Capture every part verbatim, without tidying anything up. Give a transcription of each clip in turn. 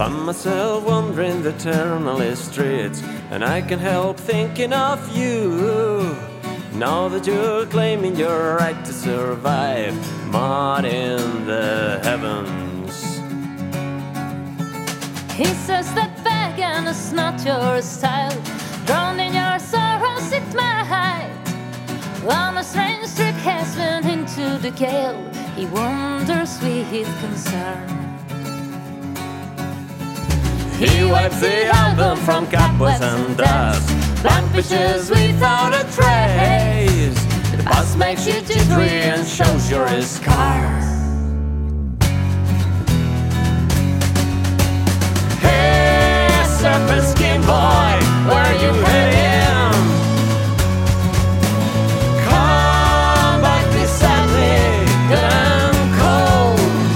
Find myself wandering the eternal streets, and I can't help thinking of you. Now that you're claiming your right to survive, not in the heavens. He says that vegan is not your style. Drowned in your sorrows it might. On a strange trip has been into the gale. He wonders with concern. He wipes the album from cobwebs and dust, blank pages without a trace. The bus makes you jittery and shows your scars. Hey, serpent skin boy, where are you heading? Come back beside me, damn cold.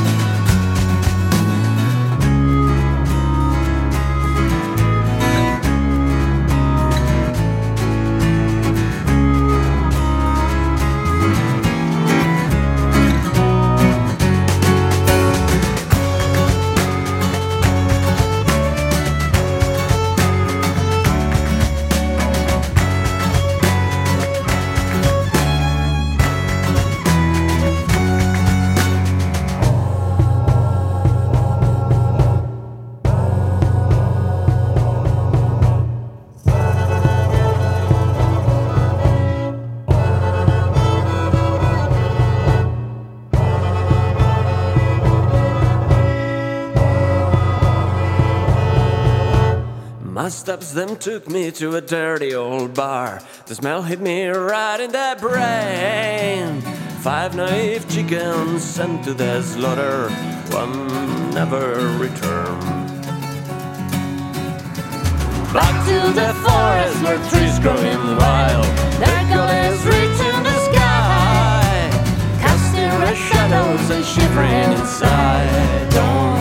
My steps then took me to a dirty old bar. The smell hit me right in the brain. Five naive chickens sent to the slaughter, one never returned. Back to the forest where trees growing wild, their gullies reach in the sky, casting red shadows and shivering inside. Don't